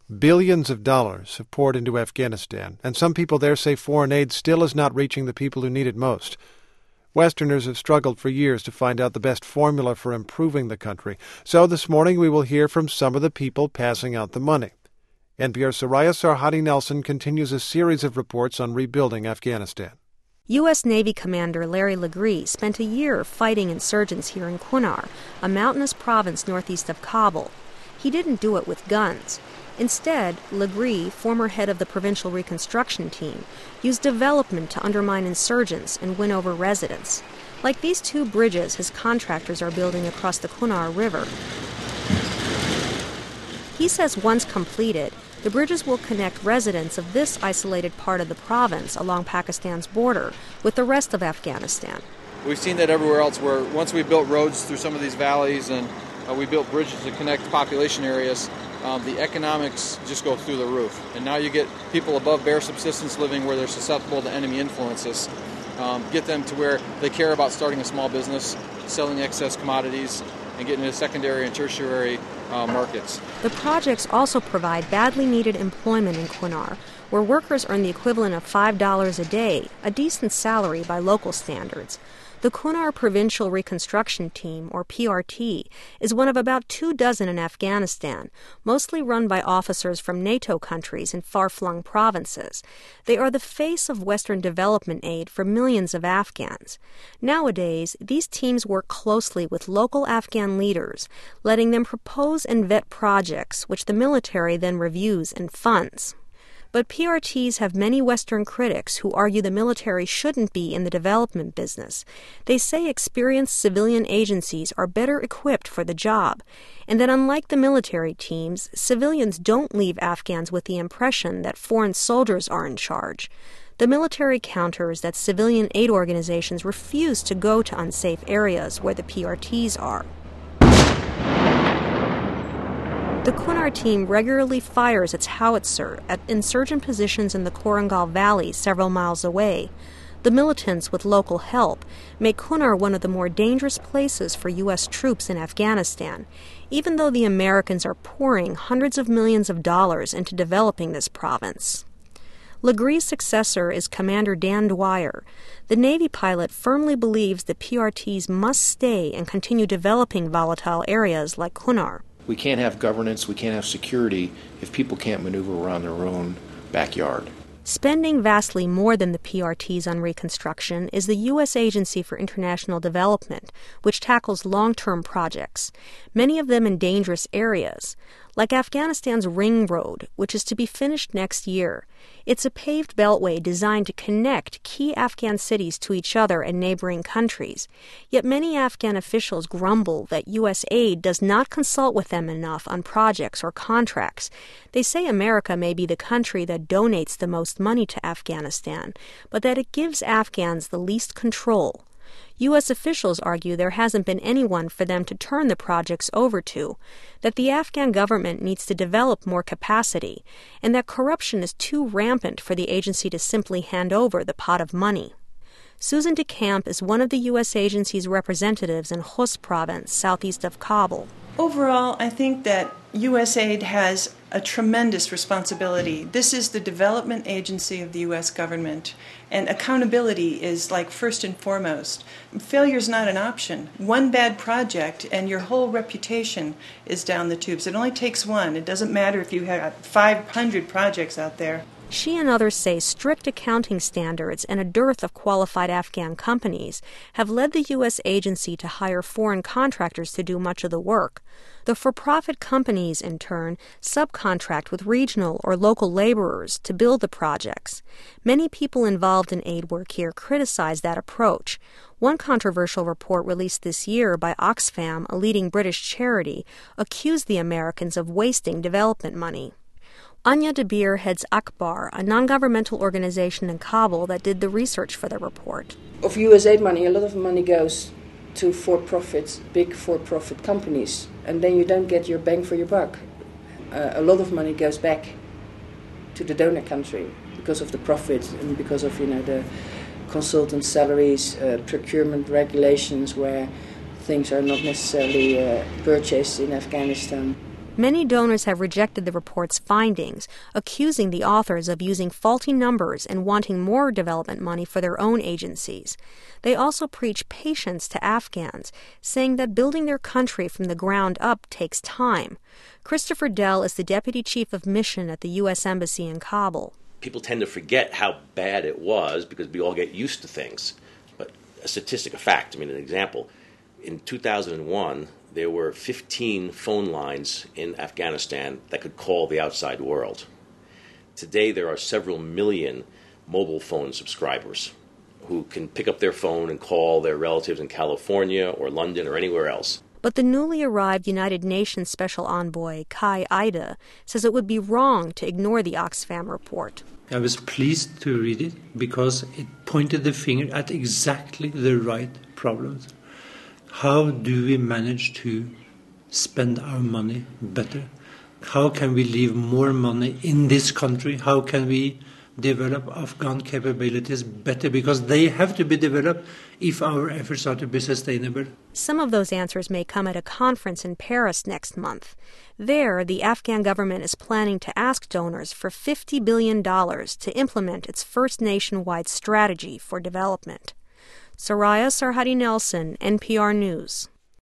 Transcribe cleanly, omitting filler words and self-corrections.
Billions of dollars have poured into Afghanistan, and some people there say foreign aid still is not reaching the people who need it most. Westerners have struggled for years to find out the best formula for improving the country, so this morning we will hear from some of the people passing out the money. NPR's Soraya Sarhadi Nelson continues a series of reports on rebuilding Afghanistan. U.S. Navy Commander Larry LeGree spent a year fighting insurgents here in Kunar, a mountainous province northeast of Kabul. He didn't do it with guns. Instead, LeGree, former head of the provincial reconstruction team, used development to undermine insurgents and win over residents. Like these two bridges his contractors are building across the Kunar River. He says once completed, the bridges will connect residents of this isolated part of the province along Pakistan's border with the rest of Afghanistan. We've seen that everywhere else where once we built roads through some of these valleys and we built bridges to connect population areas, the economics just go through the roof. And now you get people above bare subsistence living where they're susceptible to enemy influences. Get them to where they care about starting a small business, selling excess commodities, and getting into secondary and tertiary markets. The projects also provide badly needed employment in Kunar, where workers earn the equivalent of $5 a day, a decent salary by local standards. The Kunar Provincial Reconstruction Team, or PRT, is one of about 24 in Afghanistan, mostly run by officers from NATO countries in far-flung provinces. They are the face of Western development aid for millions of Afghans. Nowadays, these teams work closely with local Afghan leaders, letting them propose and vet projects, which the military then reviews and funds. But PRTs have many Western critics who argue the military shouldn't be in the development business. They say experienced civilian agencies are better equipped for the job, and that unlike the military teams, civilians don't leave Afghans with the impression that foreign soldiers are in charge. The military counters that civilian aid organizations refuse to go to unsafe areas where the PRTs are. The Kunar team regularly fires its howitzer at insurgent positions in the Korangal Valley several miles away. The militants, with local help, make Kunar one of the more dangerous places for U.S. troops in Afghanistan, even though the Americans are pouring hundreds of millions of dollars into developing this province. LeGree's successor is Commander Dan Dwyer. The Navy pilot firmly believes the PRTs must stay and continue developing volatile areas like Kunar. We can't have governance, we can't have security if people can't maneuver around their own backyard. Spending vastly more than the PRTs on reconstruction is the U.S. Agency for International Development, which tackles long-term projects, many of them in dangerous areas, like Afghanistan's Ring Road, which is to be finished next year. It's a paved beltway designed to connect key Afghan cities to each other and neighboring countries. Yet many Afghan officials grumble that U.S. aid does not consult with them enough on projects or contracts. They say America may be the country that donates the most money to Afghanistan, but that it gives Afghans the least control. U.S. officials argue there hasn't been anyone for them to turn the projects over to, that the Afghan government needs to develop more capacity, and that corruption is too rampant for the agency to simply hand over the pot of money. Susan DeCamp is one of the U.S. agency's representatives in Khost province, southeast of Kabul. Overall, I think that USAID has a tremendous responsibility. This is the development agency of the U.S. government, and accountability is like first and foremost. Failure is not an option. One bad project and your whole reputation is down the tubes. It only takes one. It doesn't matter if you have 500 projects out there. She and others say strict accounting standards and a dearth of qualified Afghan companies have led the U.S. agency to hire foreign contractors to do much of the work. The for-profit companies, in turn, subcontract with regional or local laborers to build the projects. Many people involved in aid work here criticize that approach. One controversial report released this year by Oxfam, a leading British charity, accused the Americans of wasting development money. Anya Dabir heads Akbar, a non-governmental organization in Kabul that did the research for the report. Of USAID money, a lot of money goes to big for-profit companies, and then you don't get your bang for your buck. A lot of money goes back to the donor country because of the profit and because of the consultant salaries, procurement regulations where things are not necessarily purchased in Afghanistan. Many donors have rejected the report's findings, accusing the authors of using faulty numbers and wanting more development money for their own agencies. They also preach patience to Afghans, saying that building their country from the ground up takes time. Christopher Dell is the deputy chief of mission at the U.S. Embassy in Kabul. People tend to forget how bad it was because we all get used to things. But a statistic, a fact, an example. In 2001, there were 15 phone lines in Afghanistan that could call the outside world. Today, there are several million mobile phone subscribers who can pick up their phone and call their relatives in California or London or anywhere else. But the newly arrived United Nations Special Envoy, Kai Ida, says it would be wrong to ignore the Oxfam report. I was pleased to read it because it pointed the finger at exactly the right problems. How do we manage to spend our money better? How can we leave more money in this country? How can we develop Afghan capabilities better? Because they have to be developed if our efforts are to be sustainable. Some of those answers may come at a conference in Paris next month. There, the Afghan government is planning to ask donors for $50 billion to implement its first nationwide strategy for development. Soraya Sarhadi Nelson, NPR News.